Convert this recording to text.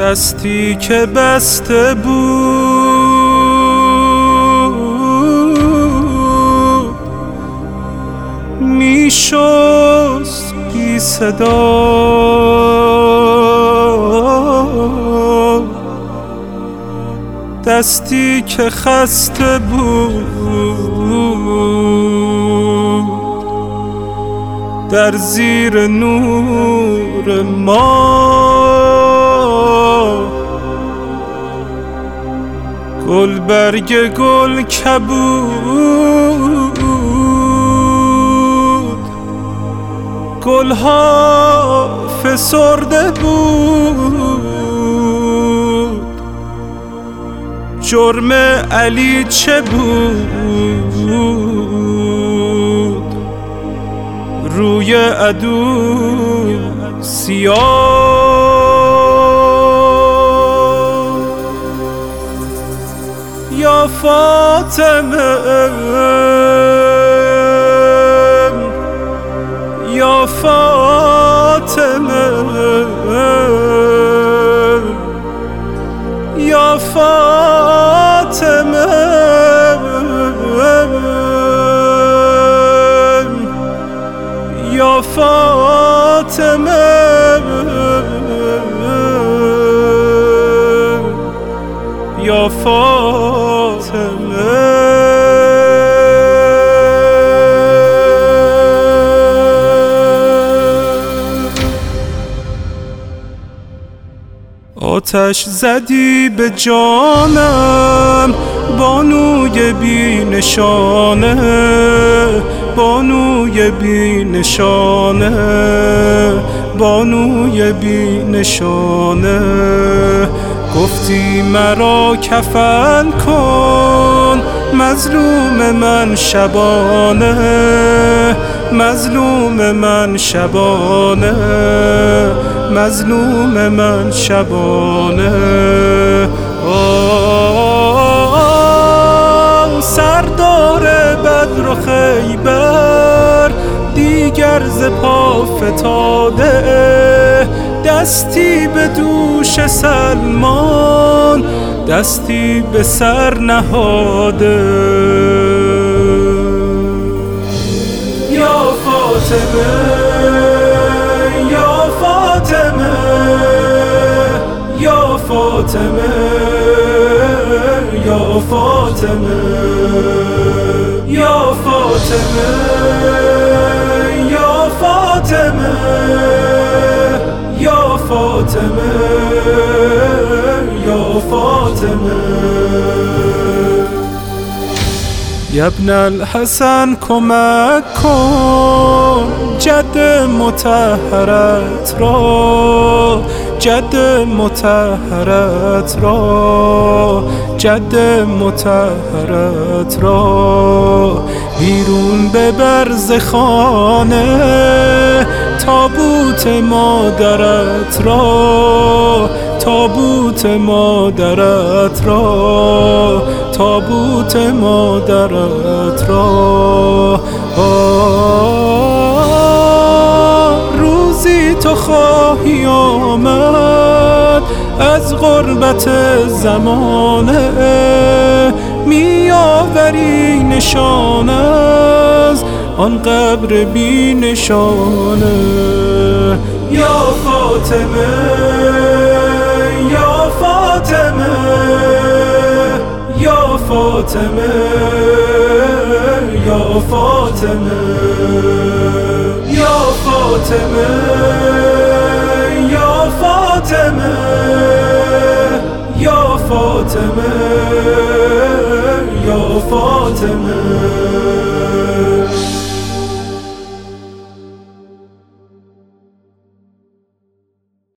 دستی که بسته بود میشست بی صدا، دستی که خسته بود در زیر نور ما، گل برگ گل کبود، گلها فسرده بود. جرم علی چه بود؟ روی عدو سیاه. یا فاطمه یا فاطمه یا فاطمه یا فاطمه یا فاطمه. آتش زدی به جانم بانوی بی نشانه، بانوی بی نشانه، بانوی بی نشانه. گفتی مرا کفن کن مظلوم من شبانه، مظلوم من شبانه، مظلوم من شبانه. سردار بدر و خیبر دیگر ز پا فتاده، دستی به دوش سلمان دستی به سر نهاده. یا فاطمه یا فاطمه یا فاطمه یا فاطمه یا فاطمه یا فاطمه یا فاطمه یا فاطمه. یا ابن الحسن کمک کن جد مطهرت را، جد مطهرت را، جد مطهرت را. بیرون ببر ز خانه تابوت مادرت را، تابوت مادرت را، تابوت مادرت را. روزی تو خواهی آمد از غربت زمانه، می آوری نشان از آن قبر بی نشانه. یا فاطمه یا فاطمه یا فاطمه یا فاطمه یا فاطمه یا فاطمه یا فاطمه یا فاطمه.